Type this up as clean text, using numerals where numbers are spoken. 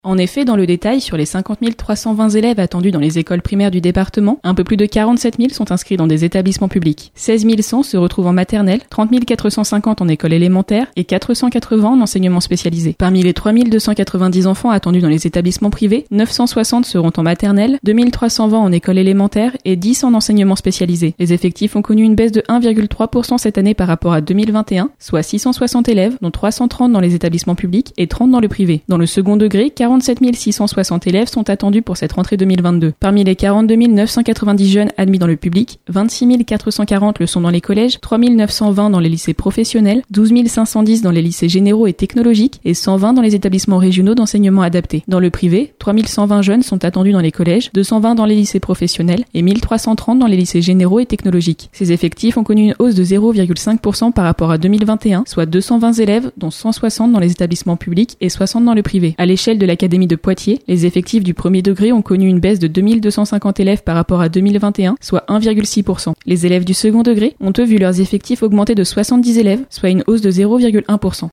En effet, dans le détail, sur les 50 320 élèves attendus dans les écoles primaires du département, un peu plus de 47 000 sont inscrits dans des établissements publics. 16 100 se retrouvent en maternelle, 30 450 en école élémentaire et 480 en enseignement spécialisé. Parmi les 3 290 enfants attendus dans les établissements privés, 960 seront en maternelle, 2 320 en école élémentaire et 10 en enseignement spécialisé. Les effectifs ont connu une baisse de 1,3% cette année par rapport à 2021, soit 660 élèves, dont 330 dans les établissements publics et 30 dans le privé. Dans le second degré, 47 660 élèves sont attendus pour cette rentrée 2022. Parmi les 42 990 jeunes admis dans le public, 26 440 le sont dans les collèges, 3 920 dans les lycées professionnels, 12 510 dans les lycées généraux et technologiques et 120 dans les établissements régionaux d'enseignement adapté. Dans le privé, 3 120 jeunes sont attendus dans les collèges, 220 dans les lycées professionnels et 1330 dans les lycées généraux et technologiques. Ces effectifs ont connu une hausse de 0,5% par rapport à 2021, soit 220 élèves, dont 160 dans les établissements publics et 60 dans le privé. À l'échelle de l'Académie de Poitiers, les effectifs du premier degré ont connu une baisse de 2250 élèves par rapport à 2021, soit 1,6%. Les élèves du second degré ont eux vu leurs effectifs augmenter de 70 élèves, soit une hausse de 0,1%.